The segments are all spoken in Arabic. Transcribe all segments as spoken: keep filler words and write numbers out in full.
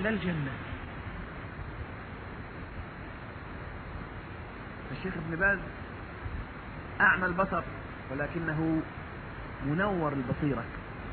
إلا الجنة. الشيخ ابن باز أعمى البصر ولكنه منور البصيرة.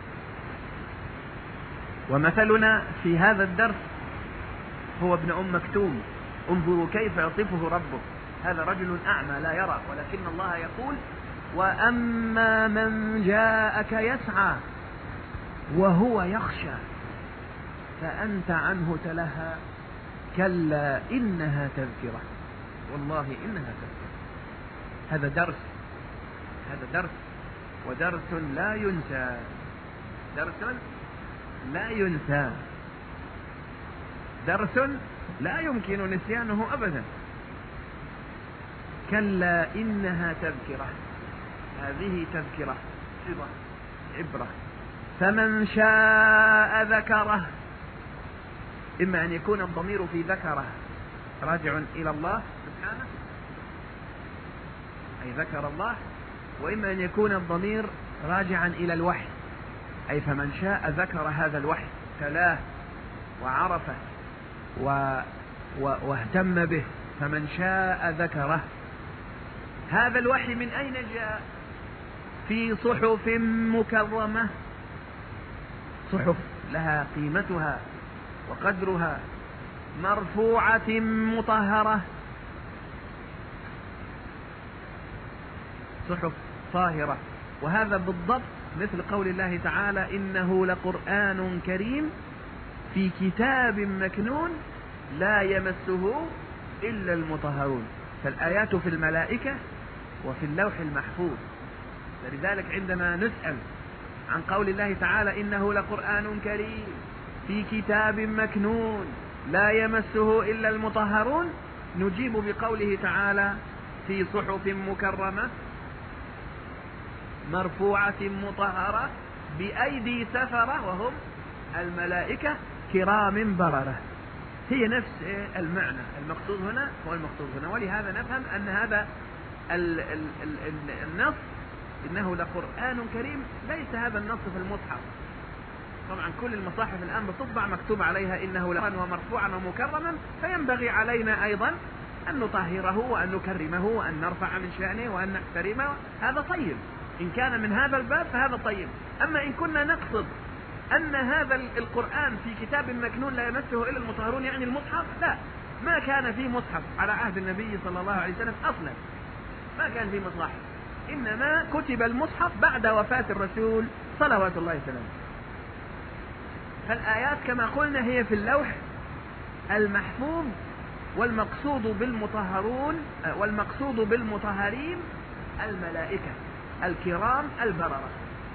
ومثلنا في هذا الدرس هو ابن أم مكتوم. انظروا كيف يصفه ربه. هذا رجل أعمى لا يرى، ولكن الله يقول: وأما من جاءك يسعى وهو يخشى فأنت عنه تلهى كلا إنها تذكرة والله إنها تذكرة. هذا درس، هذا درس، ودرس لا ينسى، درس لا ينسى، درس لا يمكن نسيانه أبدا. كلا إنها تذكرة، هذه تذكرة عبرة عبرة. فمن شاء ذكره، إما أن يكون الضمير في ذكره راجع إلى الله سبحانه أي ذكر الله، وإما أن يكون الضمير راجعا إلى الوحي أي فمن شاء ذكر هذا الوحي تلاه وعرفه و... و... واهتم به. فمن شاء ذكره. هذا الوحي من أين جاء؟ في صحف مكرمة، صحف لها قيمتها وقدرها، مرفوعة مطهرة، صحف طاهرة. وهذا بالضبط مثل قول الله تعالى: إنه لقرآن كريم في كتاب مكنون لا يمسه إلا المطهرون. فالآيات في الملائكة وفي اللوح المحفوظ. فلذلك عندما نسأل عن قول الله تعالى: إنه لقرآن كريم في كتاب مكنون لا يمسه إلا المطهرون، نجيب بقوله تعالى: في صحف مكرمة مرفوعة مطهرة بأيدي سفرة وهم الملائكة كرام بررة. هي نفس المعنى، المقصود هنا هو المقصود هنا. ولهذا نفهم أن هذا ال ال ال النص إنه لقرآن كريم ليس هذا النص في المصحف. طبعا كل المصاحف الآن بتطبع مكتوب عليها إنه لقرآن ومرفوعا ومكرما، فينبغي علينا أيضا أن نطهره وأن نكرمه وأن نرفع من شأنه وأن نحترمه. هذا طيب إن كان من هذا الباب فهذا طيب. أما إن كنا نقصد أن هذا القرآن في كتاب مكنون لا يمسه إلا المطهرون يعني المصحف، لا، ما كان في مصحف على عهد النبي صلى الله عليه وسلم أصلا، ما كان في مصحف، إنما كتب المصحف بعد وفاة الرسول صلوات الله وسلامه. فالآيات كما قلنا هي في اللوح المحفوظ، والمقصود بالمطهرون والمقصود بالمطهرين الملائكة الكرام البررة.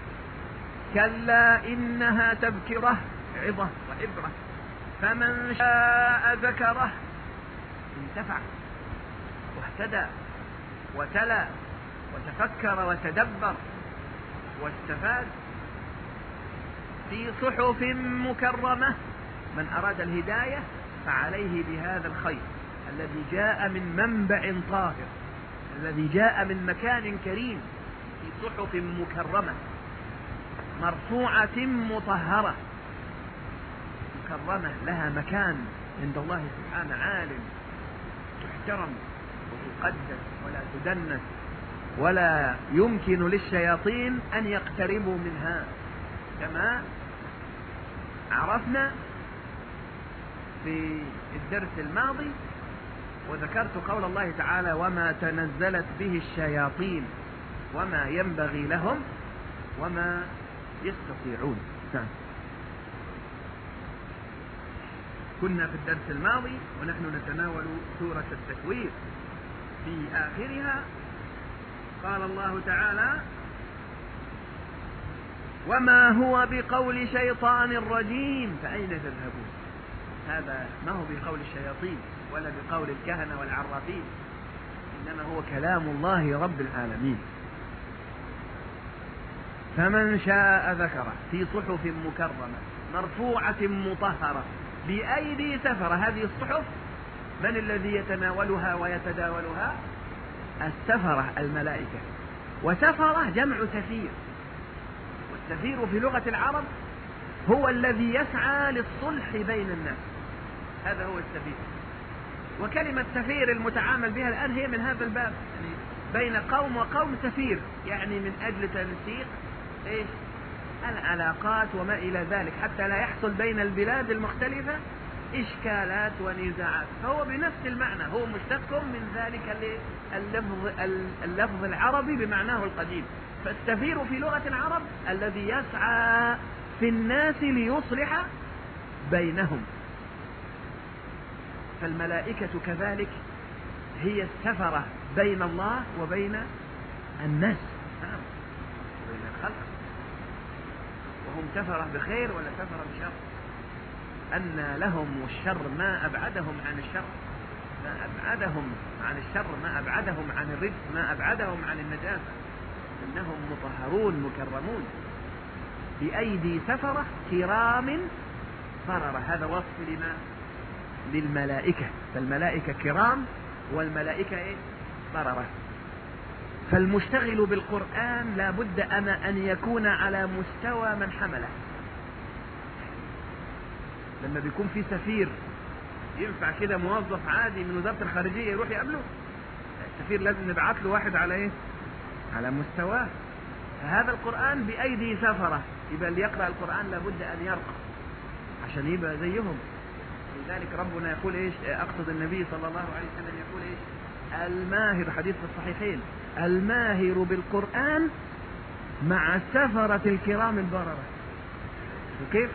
كلا إنها تذكرة عظة وعبرة. فمن شاء ذكره، انتفع واهتدى وتلا وتفكر وتدبر واستفاد. في صحف مكرمة، من أراد الهداية فعليه بهذا الخير الذي جاء من منبع طاهر، الذي جاء من مكان كريم، في صحف مكرمة مرفوعة مطهرة. مكرمة لها مكان عند الله سبحانه عالٍ، تحترم وتقدس ولا تدنس، ولا يمكن للشياطين أن يقتربوا منها، كما عرفنا في الدرس الماضي. وذكرت قول الله تعالى: وما تنزلت به الشياطين وما ينبغي لهم وما يستطيعون. كنا في الدرس الماضي ونحن نتناول سورة التكوير، في آخرها قال الله تعالى: وما هو بقول شيطان رجيم فأين تذهبون. هذا ما هو بقول الشياطين ولا بقول الكهنة والعرافين، إنما هو كلام الله رب العالمين. فمن شاء ذكره في صحف مكرمة مرفوعة مطهرة بأيدي سفرة. هذه الصحف من الذي يتناولها ويتداولها؟ السفرة الملائكة. وسفرة جمع سفير، والسفير في لغة العرب هو الذي يسعى للصلح بين الناس. هذا هو السفير. وكلمة سفير المتعامل بها الآن هي من هذا الباب، يعني بين قوم وقوم سفير، يعني من أجل تنسيق إيش العلاقات وما إلى ذلك، حتى لا يحصل بين البلاد المختلفة إشكالات ونزاعات. فهو بنفس المعنى، هو مشتق من ذلك اللفظ, اللفظ العربي بمعناه القديم. فالسفير في لغة العرب الذي يسعى في الناس ليصلح بينهم. فالملائكة كذلك هي السفرة بين الله وبين الناس، نعم، وبين الخلق، وهم سفرة بخير ولا سفرة بشر. أن لهم الشر ما أبعدهم عن الشر، ما أبعدهم عن الشر، ما أبعدهم عن الرجس، ما أبعدهم عن النجاسة. إنهم مطهرون مكرمون بأيدي سفرة كرام بررة. هذا وصف لما للملائكة، فالملائكة كرام والملائكة إيه؟ بررة. فالمشتغل بالقرآن لا بد أما أن يكون على مستوى من حمله. لما بيكون في سفير ينفع كده موظف عادي من وزارة الخارجية يروح يقابله؟ السفير لازم نبعث له واحد على ايه؟ على مستواه. هذا القرآن بأيدي سفرة، يبقى اللي يقرأ القرآن لابد أن يرقى عشان يبقى زيهم. لذلك ربنا يقول ايش؟ أقصد النبي صلى الله عليه وسلم يقول ايش؟ الماهر، حديث في الصحيحين، الماهر بالقرآن مع السفرة الكرام البررة. وكيف؟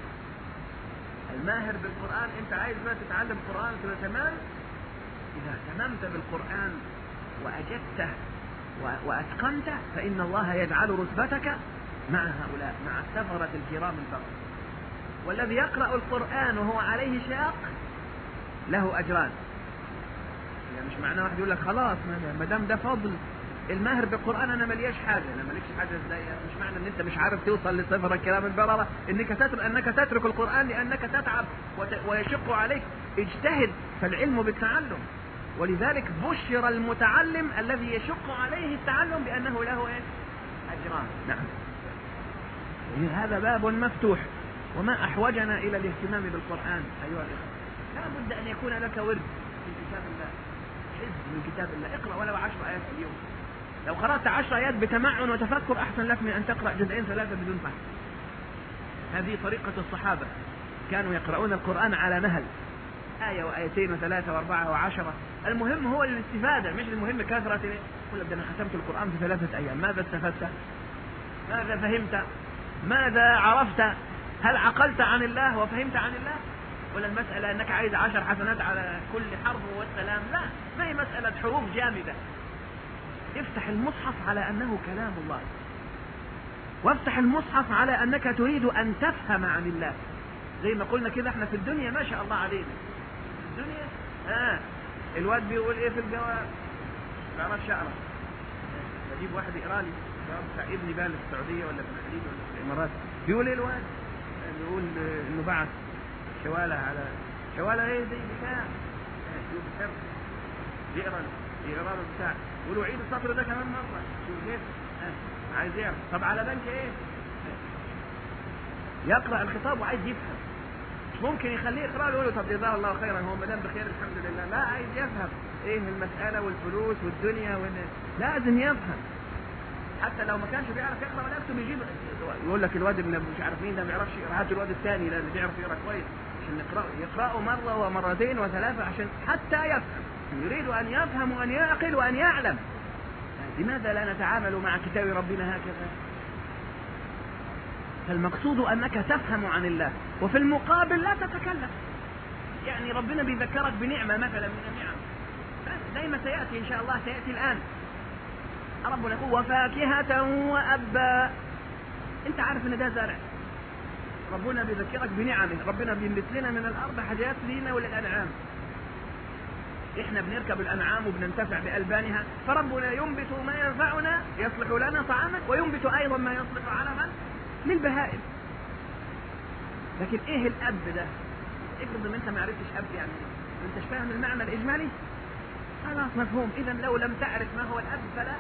الماهر بالقرآن، انت عايز بقى تتعلم القرآن تبقى تمام؟ إذا اهتممت بالقرآن وأجدته وأتقنته فإن الله يجعل رتبتك مع هؤلاء، مع السفرة الكرام البررة. والذي يقرأ القرآن وهو عليه شاق له أجران. يعني مش معناه واحد يقول لك خلاص ما دام ده فضل الماهر بالقرآن أنا ملياش حاجة، أنا مالكش حاجة ازاي؟ مش معنى أن أنت مش عارف توصل لسفر الكلام البررة إنك تترك أنك تترك القرآن لأنك تتعب ويشق عليك. اجتهد، فالعلم بالتعلم. ولذلك بشر المتعلم الذي يشق عليه التعلم بأنه له إيه؟ أجران. نعم، هذا باب مفتوح. وما أحوجنا إلى الاهتمام بالقرآن أيها الإخوة. لا بد أن يكون لك ورد في كتاب الله، حزب من كتاب الله. اقرأ ولو عشر آيات في اليوم. لو قرأت عشر آيات بتمعن وتفكر أحسن لك من أن تقرأ جزئين ثلاثة بدون فهم. هذه طريقة الصحابة، كانوا يقرؤون القرآن على مهل، آية وآيتين وثلاثة وأربعة وعشرة. المهم هو الاستفادة، مش المهم كثرة. يقول لك أنا ختمت القرآن في ثلاثة أيام، ماذا استفدت؟ ماذا فهمت؟ ماذا عرفت؟ هل عقلت عن الله وفهمت عن الله؟ ولا المسألة أنك عايز عشر حسنات على كل حرف والسلام؟ لا، ما هي مسألة حروف جامدة. افتح المصحف على أنه كلام الله، وافتح المصحف على أنك تريد أن تفهم عن الله. زي ما قلنا كده احنا في الدنيا ما شاء الله علينا في الدنيا. آه الواد بيقول ايه في الجواب؟ ما بعرفش اقرا، بجيب واحد يقرا لي الجواب بتاع ابني بقى في السعوديه ولا في الخليج ولا في الامارات. بيقول ايه الواد؟ بيقول انه بعث شواله على شواله ايه زي بتاع يقول بتاع يقرا يقرا له بتاع، يقولوا عيد السطر ده كمان مره. شوف كيف آه. عايز يعرف. طب على بنك ايه؟ يقرا الخطاب وعايز يفهم. مش ممكن يخليه يقرا له يقول له طب جزاه الله خيرا هو ما دام بخير الحمد لله. لا، عايز يفهم ايه المساله والفلوس والدنيا وإن... لازم يفهم. حتى لو ما كانش بيعرف يقرا ولا يكتب يجيب يقول لك الواد اللي مش عارف مين ده ما بيعرفش يقرا، هات الواد الثاني اللي بيعرف يقرا كويس عشان نقراه. يقراه مره ومرتين وثلاثه عشان حتى يفهم. يريد ان يفهم وان يعقل وان يعلم. لماذا لا نتعامل مع كتاب ربنا هكذا؟ فالمقصود أنك تفهم عن الله، وفي المقابل لا تتكلم. يعني ربنا بيذكرك بنعمة مثلا من النعم، دائما سيأتي إن شاء الله، سيأتي الآن. ربنا يقول وفاكهة وأبا. أنت عارف أن ده زرع، ربنا بيذكرك بنعمه. ربنا بيملك لنا من الأرض حاجات لينا وللأنعام. إحنا بنركب الأنعام وبننتفع بألبانها، فربنا ينبت ما ينفعنا يصلح لنا طعاما، وينبت أيضا ما يصلح علما للبهائم. لكن ايه الاب ده؟ افرض ان انت ما عرفتش اب، يعني ما انتش فاهم المعنى الاجمالي، خلاص مفهوم. اذا لو لم تعرف ما هو الاب فلا.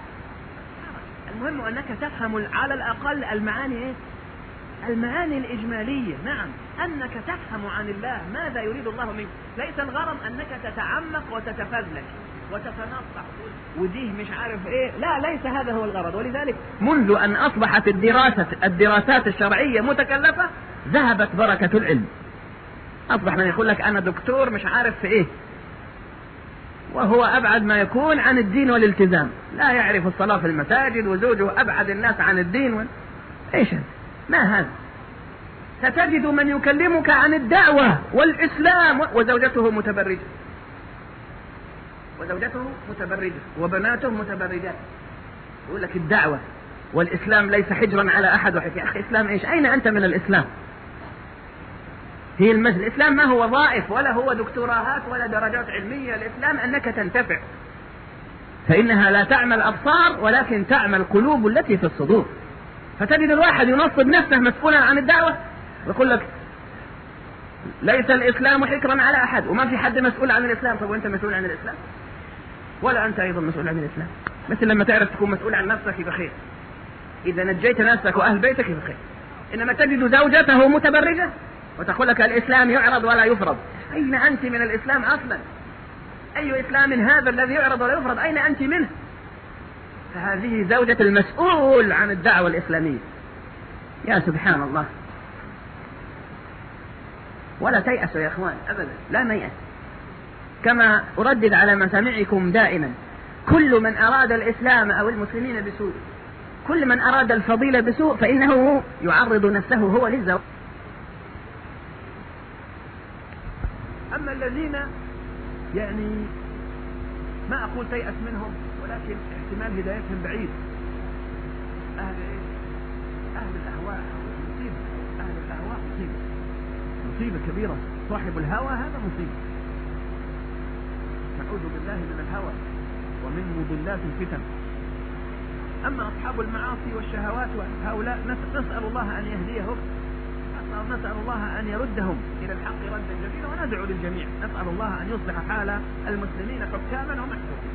المهم انك تفهم على الاقل المعاني ايه؟ المعاني الاجماليه. نعم، أنك تفهم عن الله ماذا يريد الله منك. ليس الغرض أنك تتعمق وتتفلك وتتنطع وديه مش عارف إيه، لا، ليس هذا هو الغرض. ولذلك منذ أن أصبحت الدراسة الدراسات الشرعية متكلفة ذهبت بركة العلم. أصبح من يقول لك أنا دكتور مش عارف في إيه، وهو أبعد ما يكون عن الدين والالتزام، لا يعرف الصلاة في المساجد، وزوجه أبعد الناس عن الدين و... إيش هذا؟ ما هذا؟ ستجد من يكلمك عن الدعوة والإسلام وزوجته متبرجة، وزوجته متبرجة وبناته متبرجات، يقول لك الدعوة والإسلام ليس حجرا على أحد واحد. يا أخي إسلام إيش؟ أين أنت من الإسلام؟ هي المثل. الإسلام ما هو وظائف ولا هو دكتوراهات ولا درجات علمية. الإسلام أنك تنتفع، فإنها لا تعمل أبصار ولكن تعمل القلوب التي في الصدور. فتجد الواحد ينصب نفسه مسؤولا عن الدعوة ويقول لك ليس الإسلام حكرا على أحد، وما في حد مسؤول عن الإسلام. طب وأنت مسؤول عن الإسلام؟ ولا أنت أيضا مسؤول عن الإسلام؟ مثل لما تعرف تكون مسؤول عن نفسك بخير، إذا نجيت نفسك وأهل بيتك بخير. إنما تجد زوجته متبرجة وتقول لك الإسلام يعرض ولا يفرض. أين أنت من الإسلام أصلا؟ أي إسلام هذا الذي يعرض ولا يفرض؟ أين أنت منه؟ فهذه زوجة المسؤول عن الدعوة الإسلامية. يا سبحان الله. ولا تيأسوا يا أخوان أبدا، لا نيأس. كما أردد على مسامعكم دائما، كل من أراد الإسلام أو المسلمين بسوء، كل من أراد الفضيلة بسوء فإنه يعرض نفسه هو للزوج. أما الذين يعني ما أقول تيأس منهم، ولكن احتمال هدايتهم بعيد، أهل إيه؟ أهل الأهواء مصيبة، أهل الأهواء مصيبة، مصيبة كبيرة. صاحب الهوى هذا مصيبة. نعوذ بالله من الهوى ومن مضلات الفتن. أما أصحاب المعاصي والشهوات هؤلاء نسأل الله أن يهديهم، نسأل الله أن يردهم إلى الحق ردا جميلا، وندعو للجميع، نسأل الله أن يصلح حال المسلمين حكاما ومحكوما.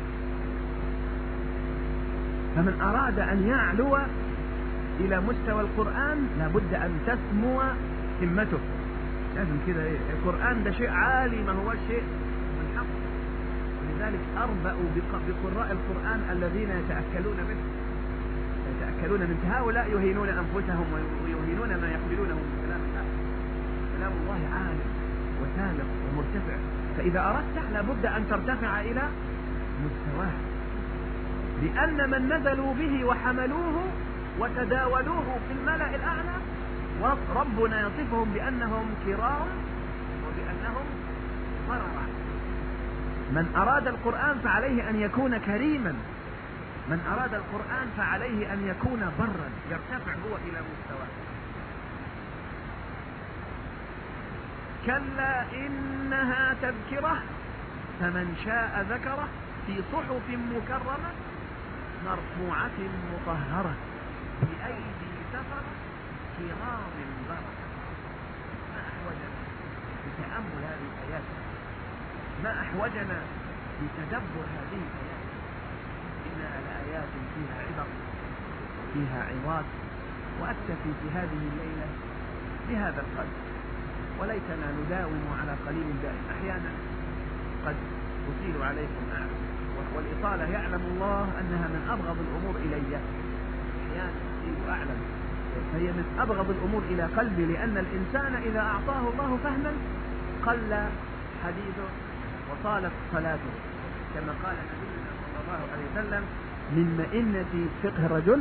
فمن أراد أن يعلو إلى مستوى القرآن لابد أن تسمو همته. لازم كده إيه؟ القرآن ده شيء عالي، ما هو شيء من حق. ولذلك أربأوا بقراء القرآن الذين يتأكلون منه، يتأكلون من هؤلاء يهينون أنفسهم ويهينون ما يقبلونه من كلام الله. كلام الله عالي وسامق ومرتفع، فإذا أردت لابد أن ترتفع إلى مستواه، لأن من نزلوا به وحملوه وتداولوه في الملأ الأعلى ربنا يصفهم بأنهم كرام وبأنهم بررة. من أراد القرآن فعليه أن يكون كريما، من أراد القرآن فعليه أن يكون برا، يرتفع هو إلى مستواه. كلا إنها تذكرة فمن شاء ذكره في صحف مكرمة مرفوعة مطهرة بأيدي سفرة كرام بررة. ما أحوجنا لتأمل هذه الآيات، ما أحوجنا لتدبر هذه الآيات. إنها لآيات فيها عبر فيها عظات. وأكتفي في هذه الليلة بهذا القدر، وليتنا نداوم على قليل دائم. أحيانا قد أطيل عليكم أعلم، والإطالة يعلم الله أنها من أبغض الأمور إلي. أحيانا أطيل أعلم، فهي من أبغض الأمور إلى قلبي، لأن الإنسان إذا أعطاه الله فهما قل حديثه وطالت صلاته، كما قال نبينا صلى الله عليه وسلم: من مئنة فقه الرجل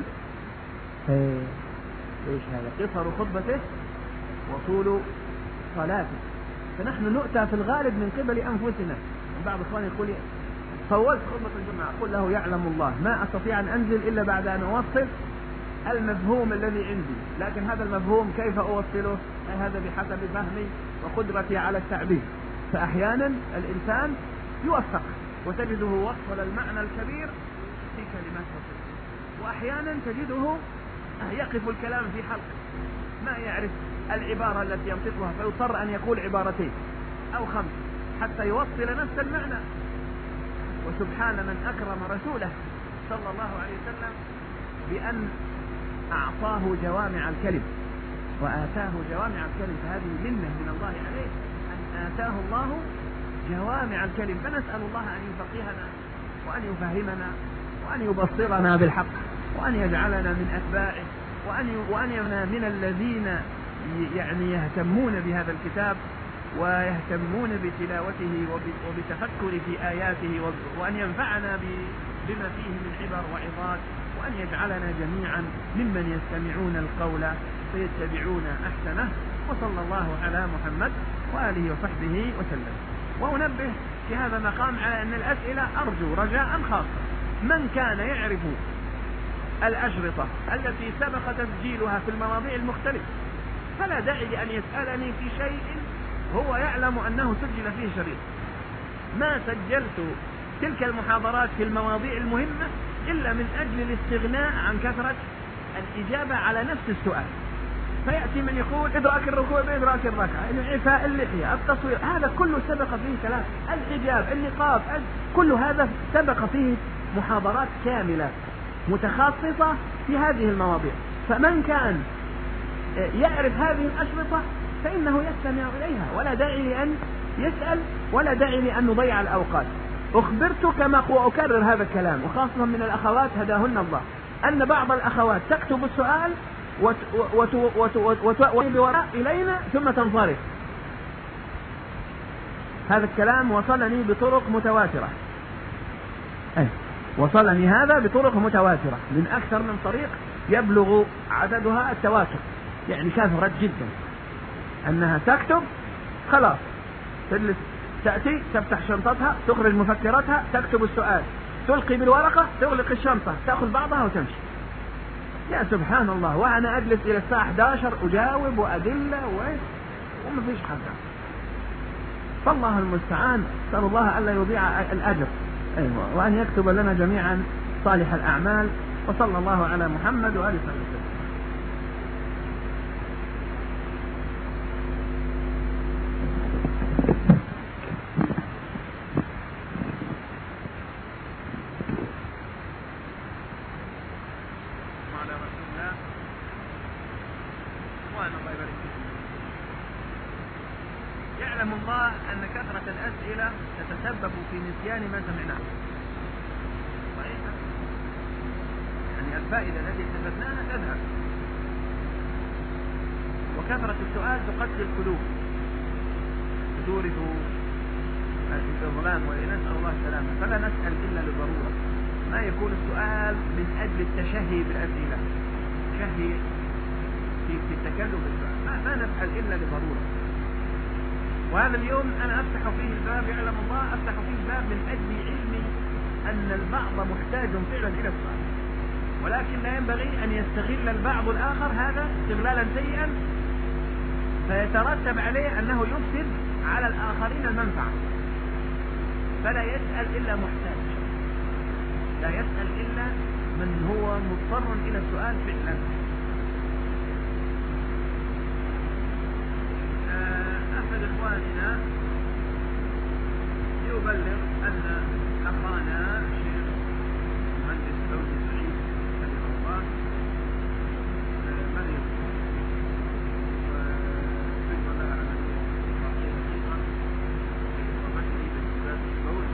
ايش هذا؟ قصر خطبته وطول صلاته. فنحن نؤتى في الغالب من قبل أنفسنا. بعض إخواني يقول طولت خطبة الجمعة، أقول له يعلم الله ما أستطيع أن أنزل إلا بعد أن أوصل المفهوم الذي عندي، لكن هذا المفهوم كيف أوصله؟ هذا بحسب فهمي وقدرتي على التعبير. فأحيانا الإنسان يوفق وتجده وصل المعنى الكبير في كلمات بسيطة، وأحيانا تجده يقف الكلام في حلق ما يعرف العبارة التي ينطقها، فيضطر أن يقول عبارتين أو خمس حتى يوصل نفس المعنى. وسبحان من أكرم رسوله صلى الله عليه وسلم بأن أعطاه جوامع الكلم. وآتاه جوامع الكلم، فهذه منة من الله عليه أن آتاه الله جوامع الكلم. فنسأل الله أن يفقهنا وأن يفهمنا وأن يبصرنا بالحق وأن يجعلنا من أتباعه وأن وأن يكوننا من الذين يعني يهتمون بهذا الكتاب ويهتمون بتلاوته وبتفكر في آياته، وأن ينفعنا بما فيه من عبر وعظات، وأن يجعلنا جميعا ممن يستمعون القول فيتبعون أحسنه. وصلى الله على محمد وآله وصحبه وسلم. وأنبه في هذا المقام على أن الأسئلة أرجو رجاء خاصة من كان يعرف الأشرطة التي سبق تسجيلها في المواضيع المختلفة فلا داعي لأن يسألني في شيء هو يعلم أنه سجل فيه شريط. ما سجلت تلك المحاضرات في المواضيع المهمة إلا من أجل الاستغناء عن كثرة الإجابة على نفس السؤال. فيأتي من يقول إدراك الركوع بإدراك الركعة، إعفاء اللحية، التصوير، هذا كله سبق فيه كلام، الحجاب، النقاب، كل هذا سبق فيه محاضرات كاملة متخصصة في هذه المواضيع. فمن كان يعرف هذه الأشرطة فإنه يستمع إليها، ولا داعي لأن يسأل ولا داعي لأن نضيع الأوقات. أخبرت كما وأكرر هذا الكلام، وخاصة من الأخوات هداهن الله، أن بعض الأخوات تكتب السؤال وتؤتي بوراء إلينا ثم تنصرف. هذا الكلام وصلني بطرق متواترة، أي وصلني هذا بطرق متواترة من أكثر من طريق يبلغ عددها التواتر، يعني كثرت جدا، أنها تكتب خلاص تجلس تأتي تفتح شنطتها تخرج مفكرتها تكتب السؤال تلقي بالورقة تغلق الشنطة تأخذ بعضها وتمشي. يا سبحان الله، وأنا أجلس إلى الساعة إحدى عشر أجاوب وأدلة وما فيش حاجة. فالله المستعان، نسأل الله ألا يضيع الأجر، أيوة، وأن يكتب لنا جميعا صالح الأعمال. وصلى الله على محمد وآله وسلم. يعلم الله أن كثرة الأسئلة تتسبب في نسيان ما سمعناه. صحيح؟ يعني الفائدة التي استفدناها تذهب، وكثرة السؤال تقتل القلوب تورث الظلام، ونسأل الله السلامة. فلا نسأل إلا للضرورة، ما يكون السؤال من أجل التشهي بالأسئلة، تشهي في في التكلم بالسؤال، ما, ما نسأل إلا لضرورة. وهذا اليوم أنا أفتح فيه الباب، يعلم الله أفتح فيه الباب من أجل علمي أن البعض محتاج فعلا إلى السؤال، ولكن لا ينبغي أن يستغل البعض الآخر هذا استغلالا سيئا فيترتب عليه أنه يفسد على الآخرين المنفعة. فلا يسأل إلا محتاج، لا يسأل إلا من هو مضطر إلى السؤال فعلا. أحد إخواننا يبلغ أن أخانا الشيخ مهندس فوزي سعيد حفظه الله مريض وفق لها عملية جراحية دقيقة وإصابته بالتباس البول،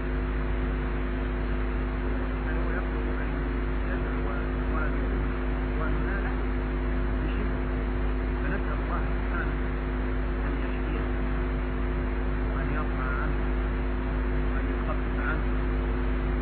فهو يطلب أن يدعو إخواننا له بشدة. فنسأل الله سبحانه أن يشفيه وأن يرفع عنه وأن يخفف عنه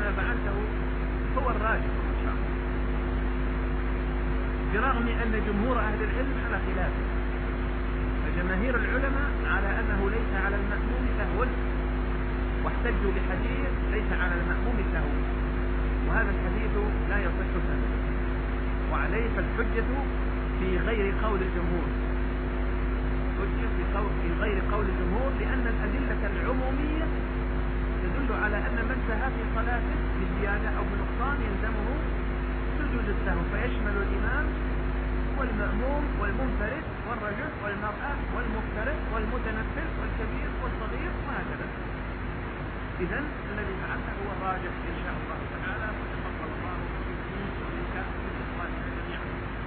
أنا فعلته هو الراجح إن شاء الله، برغم أن جمهور أهل العلم على خلافه. فجماهير العلماء على أنه ليس على المأموم سهو، واحتجوا بحديث ليس على المأموم سهو، وهذا الحديث لا يصح سهوا، وعليه فالحجة في غير قول الجمهور، حجة في, قول في غير قول الجمهور، لأن الأدلة العمومية تدل على أن من سهى في صلاته بزيادة أو بنقصان يلزمه سجود السهو، فيشمل الإمام والمأموم والمنفرد والرجل والمرأة والمفترض والمتنفل والكبير والصغير وهكذا. إذن الذي فعلته هو الراجح إن شاء الله تعالى، وتقبل الله منك من إخواننا جميعا.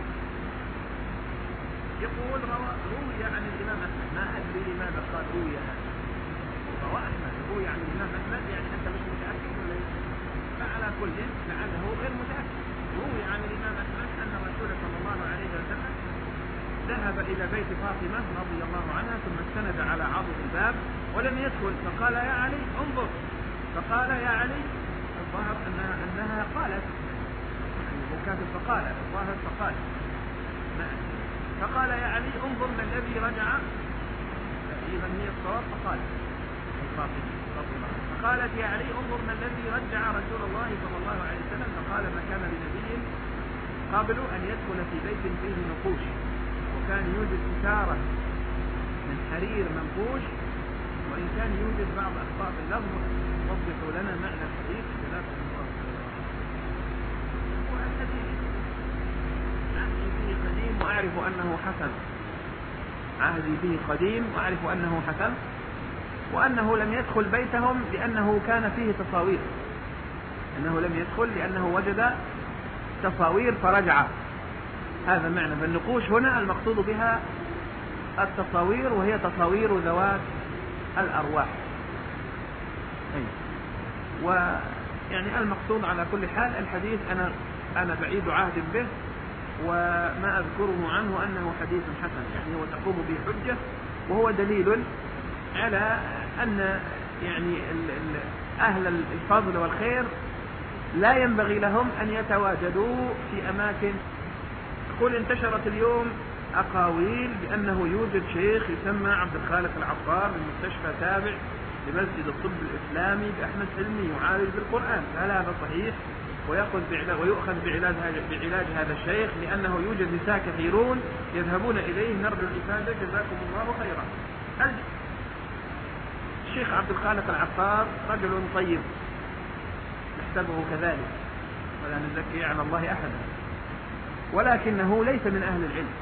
يقول روى روي عن الإمام أحمد، ما أدري لماذا قال روي هذا، روى أحمد روي عن الإمام أحمد، يعني أنت مش متأكد ولا إيه؟ فعلى كل لعله غير متأكد. روي عن الإمام أحمد أن الرسول صلى الله عليه وسلم ذهب إلى بيت فاطمة رضي الله عنها، ثم استند على عضد الباب ولم يدخل، فقال يا علي انظر، فقال يا علي، الظاهر أنها, أنها قالت، يعني مكاتب فقال الظاهر فقال فقال يا علي انظر ما الذي رجع، تقريبا هي الصواب، فقال الفاطمة رضي الله عنها، فقالت يا علي انظر ما الذي رجع رسول الله صلى الله عليه وسلم، فقال ما كان لنبي قبل أن يدخل في بيت فيه نقوش، وكان يوجد ستارة من حرير منقوش، وإن كان يوجد بعض أخطاء اللفظ وضحوا لنا معنى الحديث ثلاثة مرات. والحديث عهدي به قديم وأعرف أنه حسن، عهدي به قديم وأعرف أنه حسن، وأنه لم يدخل بيتهم لأنه كان فيه تصاوير، أنه لم يدخل لأنه وجد تصاوير فرجع، هذا معنى. فالنقوش هنا المقصود بها التصاوير، وهي تصاوير ذوات الأرواح، أي. ويعني المقصود على كل حال الحديث أنا أنا بعيد عهد به، وما أذكره عنه أنه حديث حسن، يعني هو تقوم به حجة، وهو دليل على أن يعني أهل الفضل والخير لا ينبغي لهم أن يتواجدوا في أماكن. قل انتشرت اليوم أقاويل بأنه يوجد شيخ يسمى عبد الخالق العطار من مستشفى تابع لمسجد الطب الإسلامي بأحمد حلمي يعالج بالقرآن، هل هذا صحيح؟ ويأخذ بعلاج ويؤخذ بعلاج بعلاج هذا الشيخ، لأنه يوجد نساء كثيرون يذهبون إليه، نرجو الإفادة جزاكم الله خيرا. الشيخ عبد الخالق العطار رجل طيب نحسبه كذلك، ولا نزكي على الله أحدا، ولكنه ليس من أهل العلم،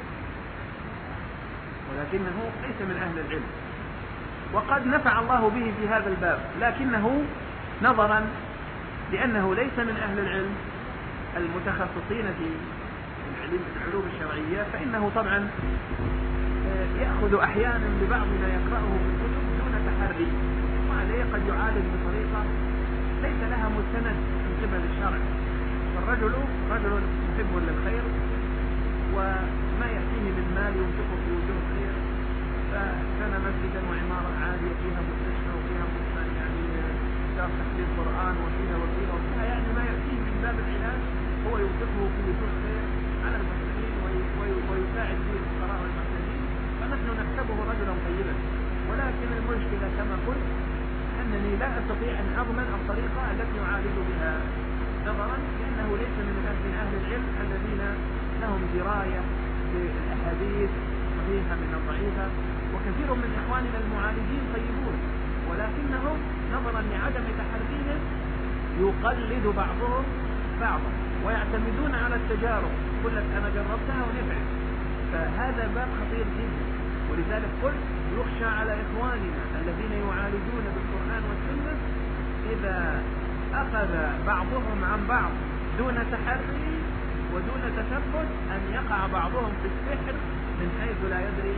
ولكنه ليس من أهل العلم، وقد نفع الله به في هذا الباب، لكنه نظرا لأنه ليس من أهل العلم المتخصصين في العلوم الشرعية، فإنه طبعا يأخذ أحيانا ببعض ما يقرأه في الكتب دون تحري، وعليه قد يعالج بطريقة ليس لها مستند من قبل الشرع. فالرجل رجل محب للخير، وما يأتيه من مال ينفقه في وجوه الخير، فكان مسجدا وعمارة عالية فيها مستشفى وفيها يعني دار تحفيظ القرآن وفيها وفيها وفيها، يعني ما يأتيه من باب العلاج هو ينفقه في وجوه الخير على المسلمين ويساعد فيه الفقراء والمحتاجين، فنحن نحسبه رجلا طيبا. ولكن المشكلة كما قلت أنني لا أستطيع أن أضمن الطريقة التي يعالج بها، نظرا لأنه ليس من أهل العلم الذين لهم دراية بالأحاديث الصحيحة من الضعيفة. وكثير من إخواننا المعالجين طيبون، ولكنهم نظرا لعدم تحريهم يقلد بعضهم بعضا ويعتمدون على التجارب، يقول لك أنا جربتها ونفعت، فهذا باب خطير جدا. ولذلك قلت يخشى على إخواننا الذين يعالجون بالقرآن والسنة إذا أخذ بعضهم عن بعض دون تحري ودون تثبت أن يقع بعضهم في السحر من حيث لا يدري.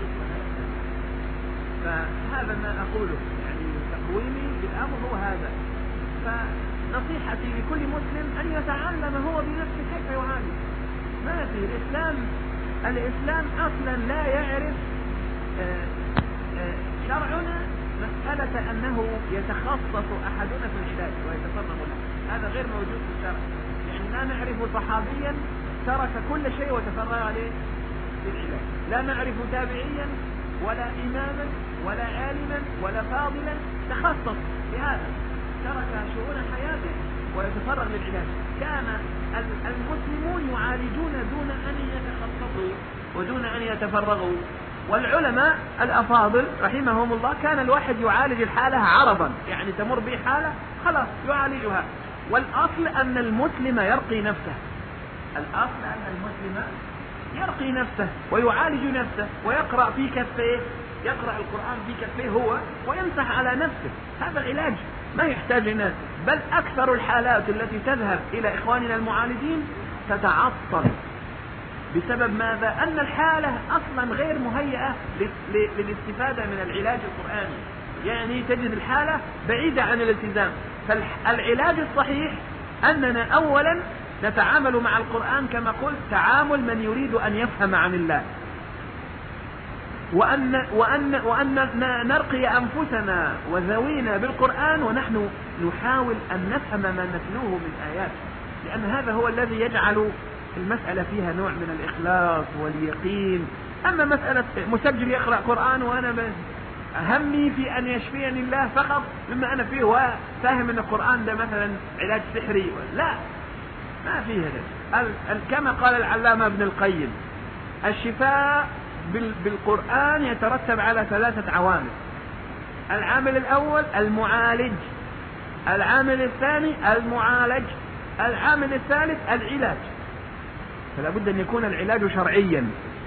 فهذا ما أقوله، يعني تقويمي بالأمر هو هذا. فنصيحتي لكل مسلم أن يتعلم هو بنفسه كيف يعالج. ما في الإسلام الإسلام أصلا لا يعرف شرعنا مسألة أنه يتخصص أحدنا في العلاج ويتصرف له. هذا غير موجود في الشرع. يعني لا نعرف صحابيا ترك كل شيء وتفرغ عليه للعلاج، لا نعرف تابعيا ولا إماما ولا عالما ولا فاضلا تخصص بهذا، ترك شؤون حياته ويتفرغ للعلاج. كان المسلمون يعالجون دون أن يتخصصوا ودون أن يتفرغوا، والعلماء الأفاضل رحمهم الله كان الواحد يعالج الحالة عرضا، يعني تمر به حالة خلاص يعالجها. والأصل أن المسلم يرقي نفسه، الأصل أن المسلم يرقي نفسه ويعالج نفسه ويقرأ في كفيه، يقرأ القرآن في كفيه هو ويمسح على نفسه. هذا علاج ما يحتاج لناس. بل أكثر الحالات التي تذهب إلى إخواننا المعالجين تتعطل بسبب ماذا؟ أن الحالة أصلا غير مهيئة للاستفادة من العلاج القرآني، يعني تجد الحالة بعيدة عن الالتزام. فالعلاج الصحيح أننا أولا نتعامل مع القرآن كما قلت تعامل من يريد أن يفهم عن الله، وأن, وأن, وأن نرقي أنفسنا وذوينا بالقرآن ونحن نحاول أن نفهم ما نتلوه من آيات، لأن هذا هو الذي يجعل المسألة فيها نوع من الإخلاص واليقين. أما مسألة مسجل يقرأ قرآن وأنا همي في أن يشفيني الله فقط مما أنا فيه وفاهم أن القرآن ده مثلا علاج سحري، لا، ما فيه هذا. كما قال العلامة ابن القيم الشفاء بالقرآن يترتب على ثلاثة عوامل. العامل الأول المعالج، العامل الثاني المعالج، العامل الثالث العلاج. فلا بد أن يكون العلاج شرعيا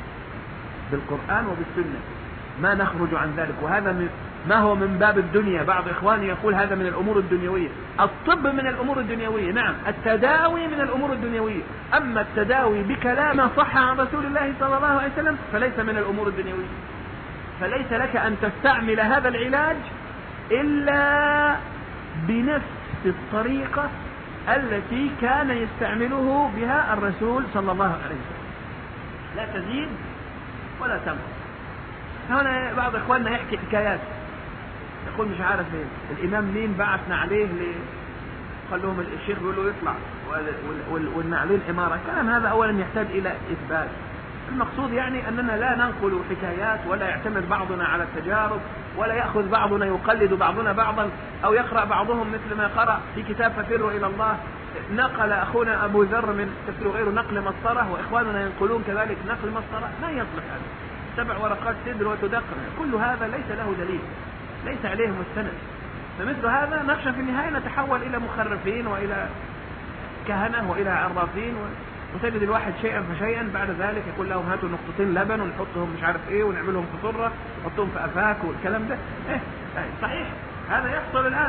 بالقرآن وبالسنة، ما نخرج عن ذلك. وهذا ما هو من باب الدنيا. بعض إخواني يقول هذا من الأمور الدنيوية. الطب من الأمور الدنيوية، نعم، التداوي من الأمور الدنيوية. أما التداوي بكلام صح عن رسول الله صلى الله عليه وسلم فليس من الأمور الدنيوية. فليس لك أن تستعمل هذا العلاج إلا بنفس الطريقة التي كان يستعمله بها الرسول صلى الله عليه وسلم، لا تزيد ولا تنقص. هنا بعض إخواننا يحكي حكايات، يقول مش عارف ايه الإمام مين بعثنا عليه ل... خلوهم الشيخ يقول له يطلع والنعلين إمارة. كلام هذا أولا يحتاج إلى إثبات. المقصود يعني أننا لا ننقل حكايات ولا يعتمد بعضنا على التجارب ولا يأخذ بعضنا يقلد بعضنا بعضا أو يقرأ بعضهم مثل ما قرأ في كتاب ففروا إلى الله. نقل أخونا أبو ذر من تفسير غيره نقل مسطرة وإخواننا ينقلون كذلك نقل مسطرة، ما يصلح هذا. سبع ورقات تدر وتدقن، كل هذا ليس له دليل، ليس عليه مستند. فمثل هذا نخشى في النهاية نتحول إلى مخرفين وإلى كهنة وإلى عرافين، وتجد الواحد شيئا فشيئا بعد ذلك يقول لهم هاتوا نقطتين لبن ونحطهم مش عارف ايه ونعملهم في صرة ونحطهم في أفاك والكلام ده. ايه صحيح هذا يحصل الآن.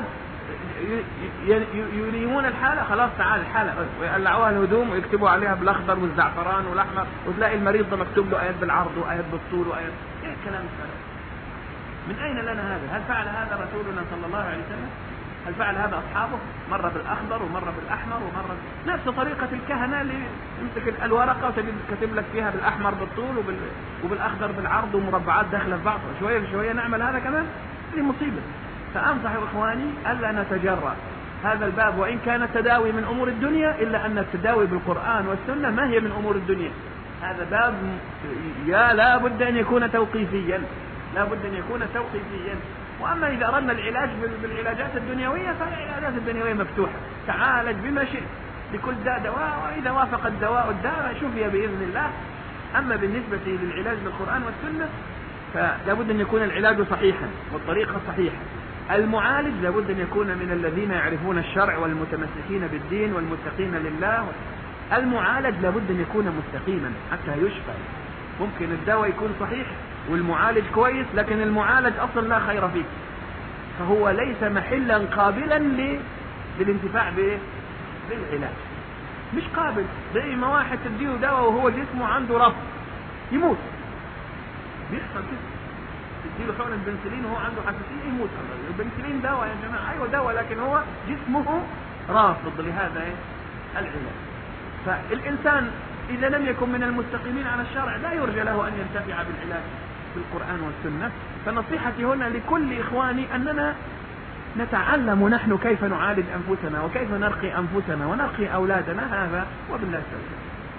يريمون الحالة، خلاص تعال الحالة، ويقلعوها الهدوم ويكتبوا عليها بالأخضر والزعفران والأحمر، وتلاقي المريض ده مكتوب له آيات بالعرض وآيات بالطول وآيات. ايه الكلام الفارغ؟ من أين لنا هذا؟ هل فعل هذا رسولنا صلى الله عليه وسلم؟ هل فعل هذا أصحابه؟ مرة بالأخضر ومرة بالأحمر ومرة نفس طريقة الكهنة اللي يمسك الورقة وكتب لك فيها بالأحمر بالطول وبال... وبالأخضر بالعرض ومربعات داخلة في بعض. شوية بشوية نعمل هذا كمان، هذه مصيبة. فأنصح إخواني ألا نتجرأ هذا الباب، وإن كان التداوي من أمور الدنيا إلا أن التداوي بالقرآن والسنة ما هي من أمور الدنيا. هذا باب يا لا بد أن يكون توقيفيا، لا بد أن يكون توقيفيا. وأما إذا أردنا العلاج بالعلاجات الدنيوية فالعلاجات الدنيوية مفتوحة، تعالج بما شئت، لكل داء دواء، وإذا وافق الدواء الداء شفي بإذن الله. أما بالنسبة للعلاج بالقرآن والسنة فلا بد أن يكون العلاج صحيحا والطريقة صحيحة. المعالج لا بد أن يكون من الذين يعرفون الشرع والمتمسكين بالدين والمتقين لله. المعالج لا بد أن يكون مستقيما حتى يشفى. ممكن الدواء يكون صحيح والمعالج كويس، لكن المعالج أصلا لا خير فيه، فهو ليس محلا قابلا للانتفاع بالعلاج. مش قابل، زي ما واحد تديه دواء وهو جسمه عنده رفض يموت، بيحصل كده. تديله حقن البنسلين وهو عنده حساسية يموت. البنسلين دواء يا جماعة، أيوة دواء، لكن هو جسمه رافض لهذا العلاج. فالإنسان إذا لم يكن من المستقيمين على الشرع لا يرجى له أن ينتفع بالعلاج بالقرآن والسنة. فنصيحتي هنا لكل إخواني أننا نتعلم نحن كيف نعالج أنفسنا وكيف نرقي أنفسنا ونرقي أولادنا، هذا وبالله التوفيق.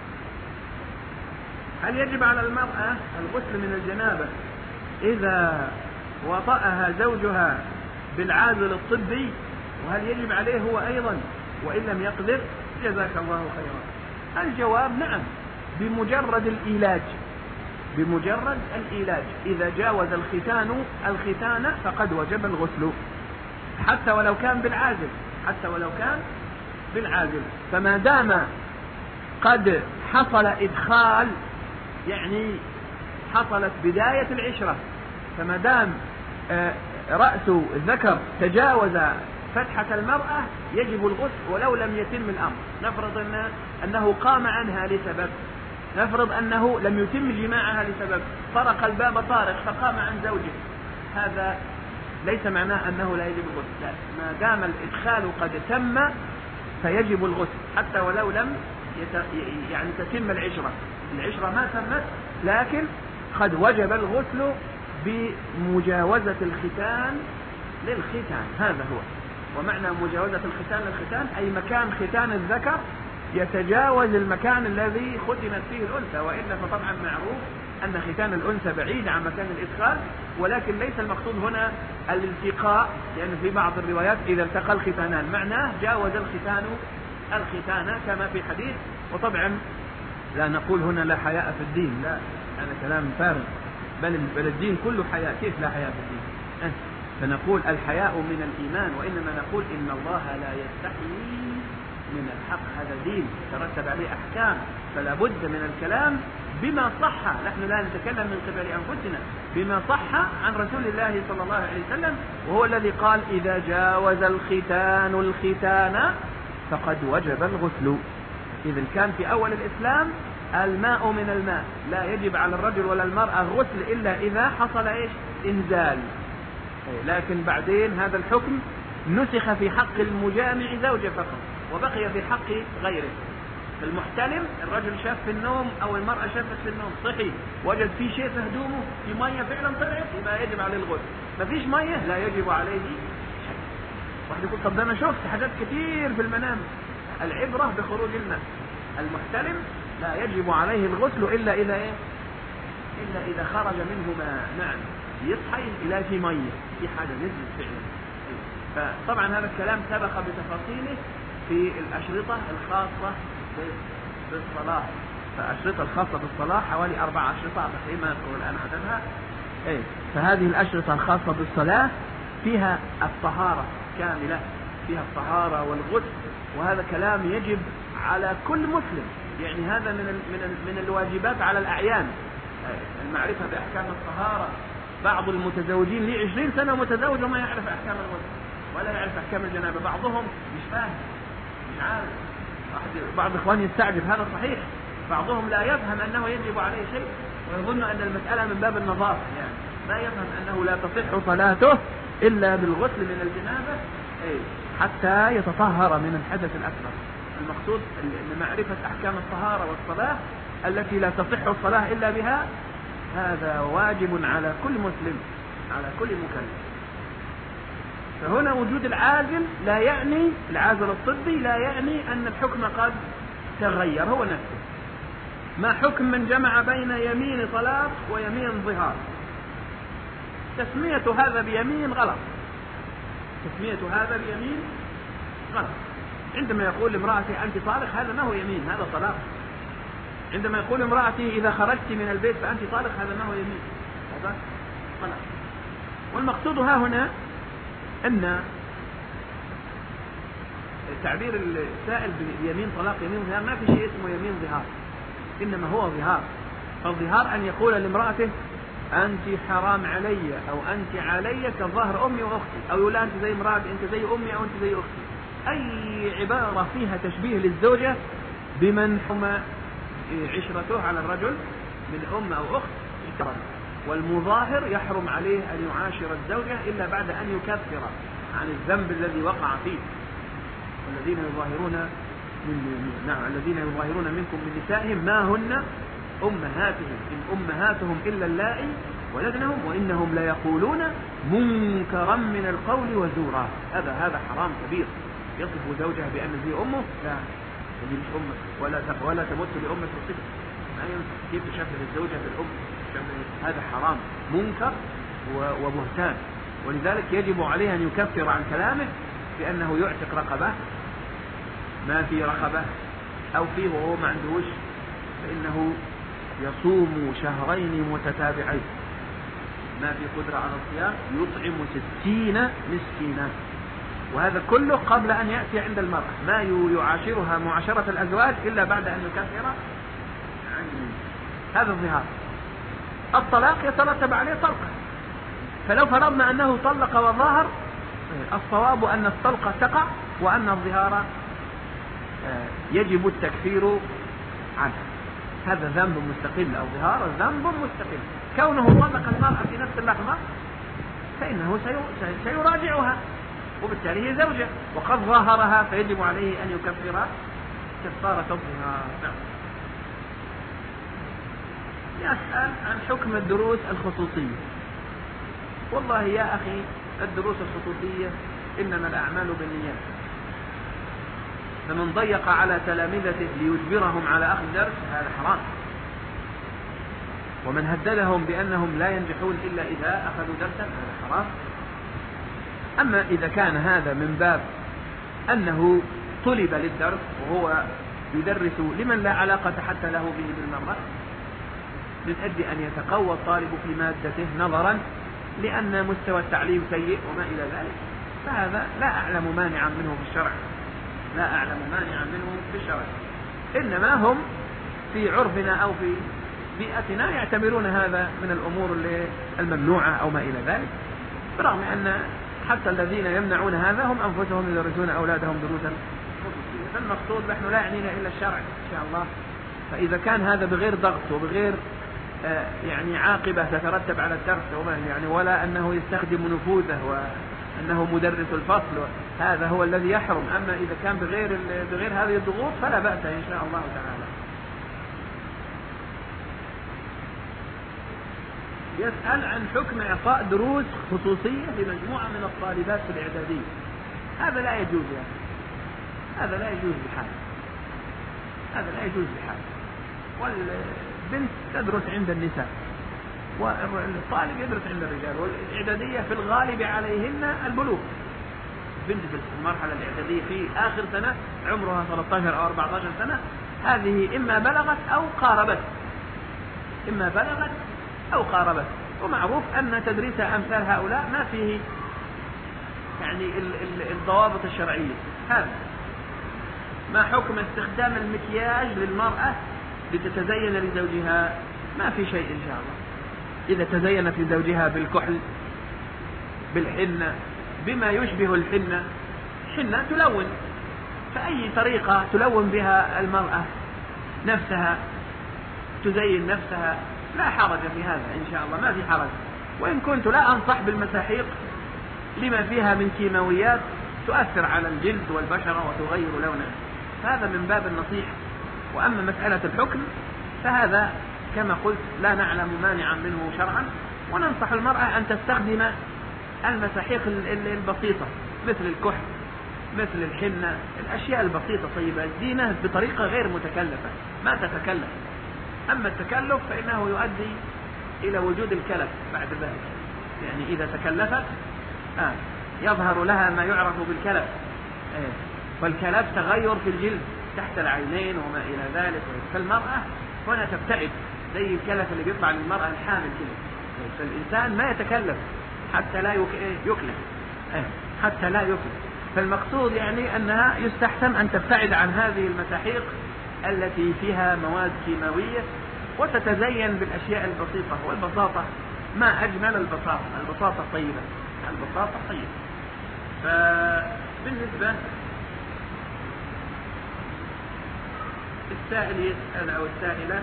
هل يجب على المرأة الغسل من الجنابة إذا وطأها زوجها بالعازل الطبي؟ وهل يجب عليه هو أيضا وإن لم يقدر؟ جزاك الله خيرا. الجواب نعم، بمجرد الإيلاج، بمجرد الإيلاج إذا جاوز الختان الختان فقد وجب الغسل، حتى ولو كان بالعازل، حتى ولو كان بالعازل. فما دام قد حصل إدخال، يعني حصلت بداية العشرة، فما دام رأس الذكر تجاوز فتحة المرأة يجب الغسل ولو لم يتم الأمر. نفرض إن أنه قام عنها لسبب، نفرض أنه لم يتم جماعها لسبب، طرق الباب طارق فقام عن زوجه، هذا ليس معناه أنه لا يجب الغسل، لا، ما دام الإدخال قد تم فيجب الغسل حتى ولو لم يت... يعني تتم العشرة، العشرة ما تمت لكن قد وجب الغسل بمجاوزة الختان للختان، هذا هو. ومعنى مجاوزة الختان للختان أي مكان ختان الذكر يتجاوز المكان الذي ختنت فيه الأنثى، وإلا فطبعا معروف أن ختان الأنثى بعيد عن مكان الإدخال، ولكن ليس المقصود هنا الالتقاء، لأن يعني في بعض الروايات إذا التقى الختانان معناه جاوز الختان الختان كما في حديث. وطبعا لا نقول هنا لا حياء في الدين، لا، هذا كلام فارغ، بل بل الدين كله حياء، كيف لا حياء في الدين؟ أه. فنقول الحياء من الإيمان، وإنما نقول إن الله لا يستحيي من الحق، هذا دين ترتب عليه أحكام، فلا بد من الكلام بما صح، نحن لا نتكلم من قبل أنفسنا، بما صح عن رسول الله صلى الله عليه وسلم، وهو الذي قال إذا جاوز الختان الختان فقد وجب الغسل. إذا كان في أول الإسلام الماء من الماء، لا يجب على الرجل ولا المرأة غسل إلا إذا حصل إيش؟ إنزال. لكن بعدين هذا الحكم نسخ في حق المجامع زوجة فقط، وبقي في حق غيره. المحتلم الرجل شاف في النوم أو المرأة شافت في النوم صحي، وجد في شيء في هدومه، في مية فعلا طلعت، يبقى يجب عليه الغسل. ما فيش مية لا يجب عليه شيء. واحد يقول طب ده أنا شفت حاجات كتير في المنام، العبرة بخروج الماء. المحتلم لا يجب عليه الغسل إلا إذا إيه؟ إلا إذا خرج منه ماء، نعم، يصحي إلى في مية، في حاجة نزلت فعلا. فطبعا هذا الكلام سبق بتفاصيله في الأشرطة الخاصة بالصلاة، فالأشرطة الخاصة بالصلاة حوالي أربع أشرطة ما أذكر الآن عددها. إيه، فهذه الأشرطة الخاصة بالصلاة فيها الطهارة كاملة، فيها الطهارة والغسل، وهذا كلام يجب على كل مسلم، يعني هذا من من من الواجبات على الأعيان، المعرفة بأحكام الطهارة. بعض المتزوجين لي عشرين سنة متزوج وما يعرف أحكام الغسل ولا يعرف أحكام الجنابة، بعضهم مش فاهم، مش عارف. بعض إخواني يستعجب، هذا صحيح، بعضهم لا يفهم أنه يجب عليه شيء ويظن أن المسألة من باب النظافة، يعني لا يفهم أنه لا تصح صلاته إلا بالغسل من الجنابة حتى يتطهر من الحدث الأكبر. المقصود أن معرفة أحكام الطهارة والصلاة التي لا تصح الصلاة إلا بها، هذا واجب على كل مسلم، على كل مكلف. فهنا وجود العازل لا يعني، العازل الطبي لا يعني أن الحكم قد تغير، هو نفسه. ما حكم من جمع بين يمين طلاق ويمين ظهار؟ تسمية هذا بيمين غلط، تسمية هذا بيمين غلط. عندما يقول امرأتي أنت طالق، هذا ما هو يمين، هذا طلاق. عندما يقول امرأتي إذا خرجت من البيت فأنت طالق، هذا ما هو يمين، هذا طلاق. والمقصود ها هنا أن التعبير السائل بيمين طلاق يمين ظهار ما في شيء اسمه يمين ظهار، إنما هو ظهار. فالظهار أن يقول لامرأته أنت حرام علي أو أنت علي كظهر أمي وأختي، أو يقول أنت زي امرأتي، أنت زي أمي أو أنت زي أختي. أي عبارة فيها تشبيه للزوجة بمن حمى عشرته على الرجل من أم أو أخت يحرم. والمظاهر يحرم عليه أن يعاشر الزوجة إلا بعد أن يكفر عن الذنب الذي وقع فيه. والذين يظاهرون من نعم الذين يظاهرون منكم من نسائهم ما هن أمهاتهم إن أمهاتهم إلا اللائي ولدنهم وإنهم ليقولون منكرا من القول وزورا. هذا هذا حرام كبير. يصف زوجها بأن هي أمه، لا هي مش أمك، ولا ولا تمت لأمك بالصفة. ما ينفع كيف تشبه الزوجة بالأم؟ هذا حرام منكر وبهتان. ولذلك يجب عليه أن يكفر عن كلامه بأنه يعتق رقبة ما في رقبة أو فيه وهو ما عندوش، فإنه يصوم شهرين متتابعين ما في قدرة على الصيام يطعم ستين مسكينا. وهذا كله قبل أن يأتي عند المرأة ما يعاشرها معاشرة الأزواج إلا بعد أن يكفر عنه. هذا الظهار. الطلاق يترتب عليه طلقة، فلو فرضنا أنه طلق وظاهر الصواب أن الطلقة تقع وأن الظهار يجب التكفير عنه. هذا ذنب مستقل، الظهار ذنب مستقل. كونه طلق المرأة في نفس اللحظة فإنه سيراجعها وبالتالي هي زوجة وقد ظاهرها، فيجب عليه أن يكفر كفارة الظهار. يسأل عن حكم الدروس الخصوصية. والله يا أخي الدروس الخصوصية إنما الأعمال بالنيات، فمن ضيق على تلامذته ليجبرهم على أخذ درس هذا حرام، ومن هددهم بأنهم لا ينجحون إلا إذا أخذوا درسا هذا حرام. أما إذا كان هذا من باب أنه طلب للدرس وهو يدرس لمن لا علاقة حتى له به بالمرة، من أجل أن يتقوى الطالب في مادته نظرا لأن مستوى التعليم سيء وما إلى ذلك، فهذا لا أعلم مانعا منه في الشرع، لا أعلم مانعا منه في الشرع. إنما هم في عرفنا أو في بيئتنا يعتبرون هذا من الأمور الممنوعة أو ما إلى ذلك، برغم أن حتى الذين يمنعون هذا هم أنفسهم يدرسون أولادهم دروسا خصوصية. فالمقصود نحن لا يعنينا إلا الشرع إن شاء الله. فإذا كان هذا بغير ضغط وبغير آه يعني عاقبة تترتب على الدرس يعني ولا أنه يستخدم نفوذه وأنه مدرس الفصل، هذا هو الذي يحرم. أما إذا كان بغير بغير هذه الضغوط فلا بأس إن شاء الله تعالى. يسأل عن حكم إعطاء دروس خصوصية لمجموعة من الطالبات في الإعدادية. هذا لا يجوز يعني. هذا لا يجوز بحال، هذا لا يجوز بحال. والبنت تدرس عند النساء والطالب يدرس عند الرجال، والإعدادية في الغالب عليهن البلوغ. بنت في المرحلة الإعدادية في آخر سنة عمرها ثلاثة عشر أو أربعة عشر سنة، هذه إما بلغت أو قاربت، إما بلغت أو قاربت. ومعروف أن تدريس أمثال هؤلاء ما فيه يعني الضوابط الشرعية. هذا ما حكم استخدام المكياج للمرأة لتتزين لزوجها؟ ما في شيء إن شاء الله. إذا تزينت لزوجها بالكحل بالحنة بما يشبه الحنة، حنة تلون، فأي طريقة تلون بها المرأة نفسها تزين نفسها لا حرج في هذا إن شاء الله، ما في حرج. وإن كنت لا أنصح بالمساحيق لما فيها من كيماويات تؤثر على الجلد والبشرة وتغير لونه، هذا من باب النصيحة. وأما مسألة الحكم فهذا كما قلت لا نعلم مانعا منه شرعا، وننصح المرأة أن تستخدم المساحيق البسيطة مثل الكحل مثل الحنة، الأشياء البسيطة طيبة الزينة بطريقة غير متكلفة، ما تتكلف. أما التكلف فإنه يؤدي إلى وجود الكلف بعد ذلك، يعني إذا تكلفت آه يظهر لها ما يعرف بالكلف. آه. والكلف تغير في الجلد تحت العينين وما إلى ذلك، فالمرأة هنا تبتعد زي الكلف اللي بيطلع للمرأة الحامل كده. فالإنسان ما يتكلف حتى لا يكلف، آه. حتى لا يكلف. فالمقصود يعني أنها يستحسن أن تبتعد عن هذه المساحيق التي فيها مواد كيماوية وتتزين بالأشياء البسيطة. والبساطة ما أجمل البساطة، البساطة طيبة، البساطة طيبة. فبالنسبة السائل يسأل أو السائلة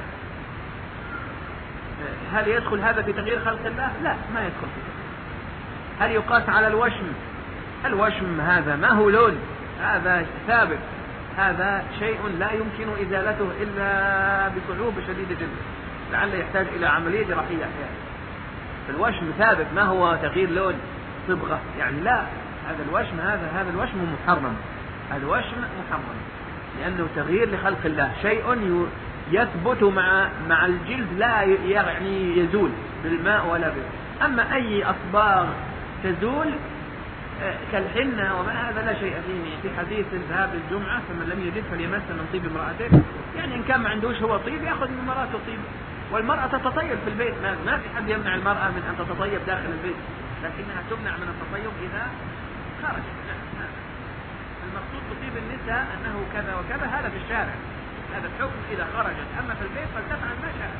هل يدخل هذا في تغيير خلق الله؟ لا، ما يدخل في تغيير. هل يقاس على الوشم؟ الوشم هذا ما هو لون، هذا ثابت، هذا شيء لا يمكن إزالته إلا بصعوبة شديدة جدا، لعل يحتاج إلى عملية جراحية أحيانا. فالوشم ثابت، ما هو تغيير لون صبغة يعني، لا، هذا الوشم هذا هذا الوشم محرم، هذا وشم محرم لأنه تغيير لخلق الله، شيء يثبت مع مع الجلد لا يعني يزول بالماء ولا بالماء. أما أي أصباغ تزول كالحنة وما هذا لا شيء فيه. في حديث الذهاب للجمعة فمن لم يجد فليمس من طيب امرأته، يعني إن كان ما عندوش هو طيب يأخذ من مراته طيب. والمرأة تتطيب في البيت، ما في حد يمنع المرأة من أن تتطيب داخل البيت، لكنها تمنع من التطيب إذا خرجت. المقصود بطيب النساء أنه كذا وكذا، هذا في الشارع، هذا الحكم إذا خرجت. أما في البيت فلتفعل ما شاء،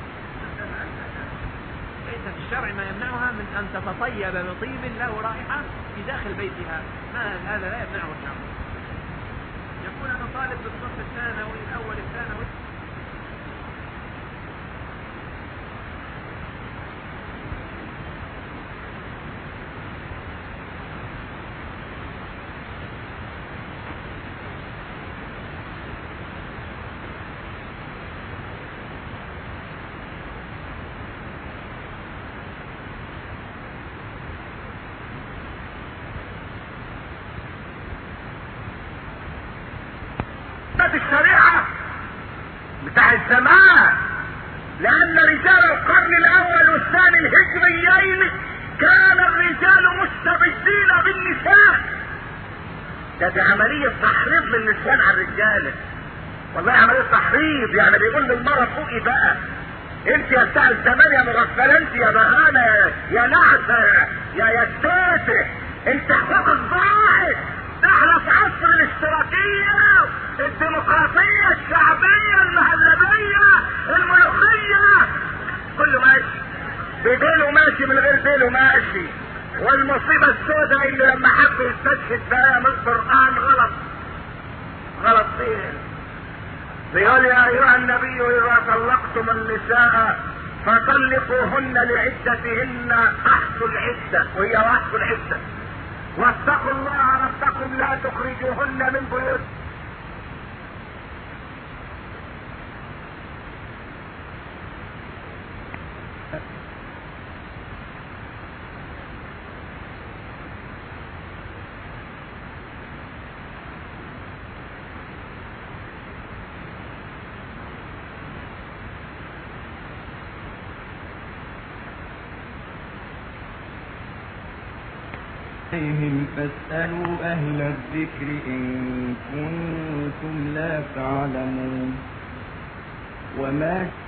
ليس في الشرع ما يمنعها من أن تتطيب بطيب له رائحة في داخل بيتها، ما هذا لا يمنعه الشرع. يقول أنا طالب بالصف الثانوي الأول الثانوي الشريعة بتاع الزمان، لأن رجال القرن الأول والثاني الهجريين كان الرجال مستبدين بالنساء. ده دي عملية تحريض للنسوان على الرجال، والله عملية تحريض، يعني بيقول للمرة فوقي بقى، انت يا بتاع الزمان يا مغفلة، انت يا بهانة يا نعسة يا يا ستوته، انت حقوقك ضاعت. احنا في عصر الاشتراكية، الديمقراطية، الشعبية، المهلبية، الملوخية، كله ماشي بديله ماشي من غير ديله ماشي. والمصيبة السوداء اللي لما حب يستشهد بها من القرآن غلط غلط فيه. بيقول يا ايها النبي اذا طلقتم النساء فطلقوهن لعدتهن احصوا العدة، وهي احصوا العدة، واتقوا الله ربكم لا تخرجوهن من بيوت. فاسألوا أهل الذكر إن كنتم لا تعلمون. وما